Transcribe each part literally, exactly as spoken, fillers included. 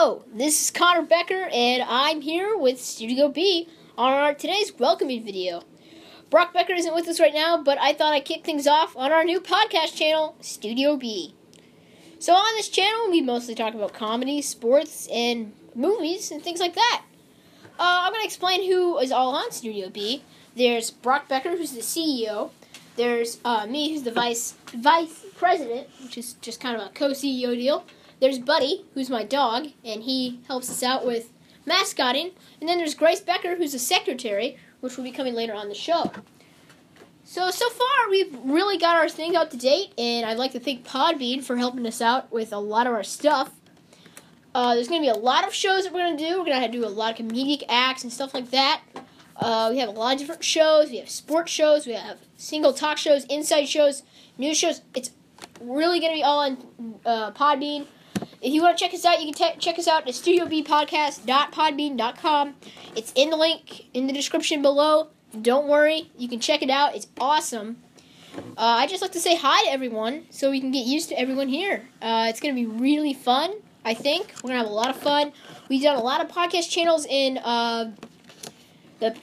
Hello, this is Connor Becker, and I'm here with Studio B on our today's welcoming video. Brock Becker isn't with us right now, but I thought I'd kick things off on our new podcast channel, Studio B. So on this channel, we mostly talk about comedy, sports, and movies, and things like that. Uh, I'm going to explain who is all on Studio B. There's Brock Becker, who's the C E O. There's uh, me, who's the vice vice president, which is just kind of a co-C E O deal. There's Buddy, who's my dog, and he helps us out with mascotting. And then there's Grace Becker, who's a secretary, which will be coming later on the show. So, so far, we've really got our thing up to date, and I'd like to thank Podbean for helping us out with a lot of our stuff. Uh, there's going to be a lot of shows that we're going to do. We're going to do a lot of comedic acts and stuff like that. Uh, we have a lot of different shows. We have sports shows. We have single talk shows, inside shows, news shows. It's really going to be all on uh, Podbean. If you want to check us out, you can te- check us out at studio b podcast dot podbean dot com. It's in the link in the description below. Don't worry, you can check it out. It's awesome. Uh, I just like to say hi to everyone so we can get used to everyone here. Uh, it's going to be really fun, I think. We're going to have a lot of fun. We've done a lot of podcast channels in uh, the...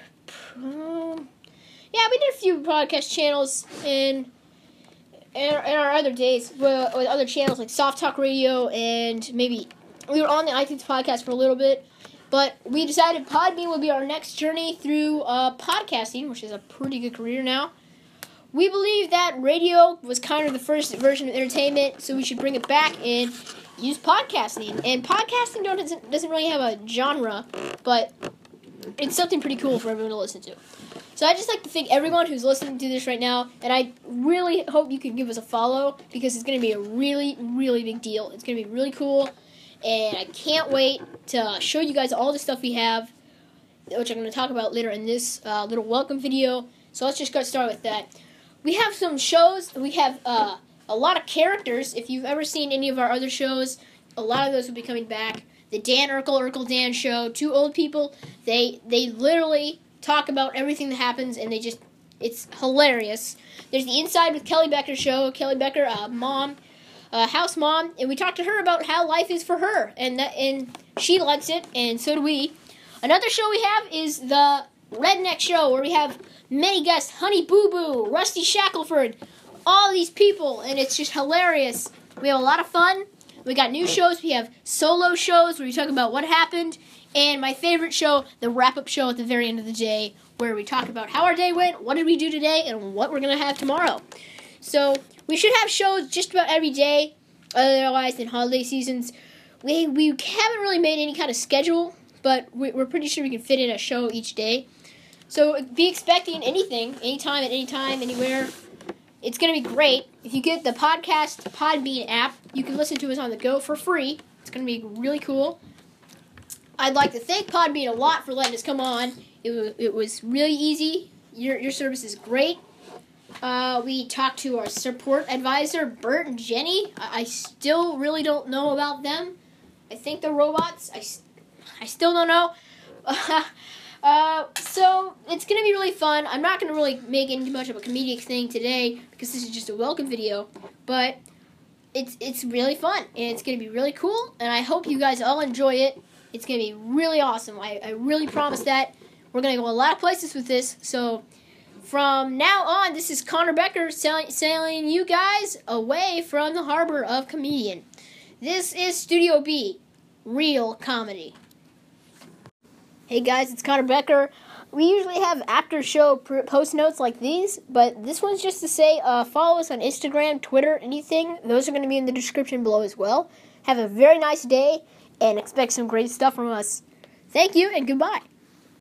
Um, yeah, we did a few podcast channels in... In our other days, with other channels like Soft Talk Radio, and maybe we were on the iTunes podcast for a little bit, but we decided Podbean would be our next journey through uh, podcasting, which is a pretty good career now. We believe that radio was kind of the first version of entertainment, so we should bring it back and use podcasting. And podcasting doesn't, doesn't really have a genre, but it's something pretty cool for everyone to listen to. So I'd just like to thank everyone who's listening to this right now, and I really hope you can give us a follow, because it's going to be a really, really big deal. It's going to be really cool, and I can't wait to show you guys all the stuff we have, which I'm going to talk about later in this uh, little welcome video. So let's just get started with that. We have some shows. We have uh, a lot of characters. If you've ever seen any of our other shows, a lot of those will be coming back. The Dan Urkel, Urkel Dan Show, two old people, they they literally... talk about everything that happens, and they just, it's hilarious. There's the Inside with Kelly Becker show. Kelly Becker, uh, mom, uh, house mom, and we talked to her about how life is for her, and that, and she likes it, and so do we. Another show we have is the Redneck Show, where we have many guests, Honey Boo Boo, Rusty Shackelford, all these people, and it's just hilarious. We have a lot of fun. We got new shows. We have solo shows where we talk about what happened. And my favorite show, the wrap-up show at the very end of the day, where we talk about how our day went, what did we do today, and what we're going to have tomorrow. So we should have shows just about every day. Otherwise, in holiday seasons, we we haven't really made any kind of schedule, but we're pretty sure we can fit in a show each day. So be expecting anything, anytime, at any time, anywhere. It's going to be great. If you get the podcast Podbean app, you can listen to us on the go for free. It's going to be really cool. I'd like to thank Podbean a lot for letting us come on. It was, it was really easy. Your your service is great. Uh, we talked to our support advisor, Bert and Jenny. I, I still really don't know about them. I think they're robots. I, I still don't know. uh, so it's going to be really fun. I'm not going to really make any much of a comedic thing today, because this is just a welcome video. But it's, it's really fun, and it's going to be really cool, and I hope you guys all enjoy it. It's going to be really awesome. I, I really promise that. We're going to go a lot of places with this. So from now on, this is Connor Becker sailing, sailing you guys away from the harbor of comedian. This is Studio B, real comedy. Hey guys, it's Connor Becker. We usually have after show post notes like these, but this one's just to say uh, follow us on Instagram, Twitter, anything. Those are going to be in the description below as well. Have a very nice day, and expect some great stuff from us. Thank you, and goodbye.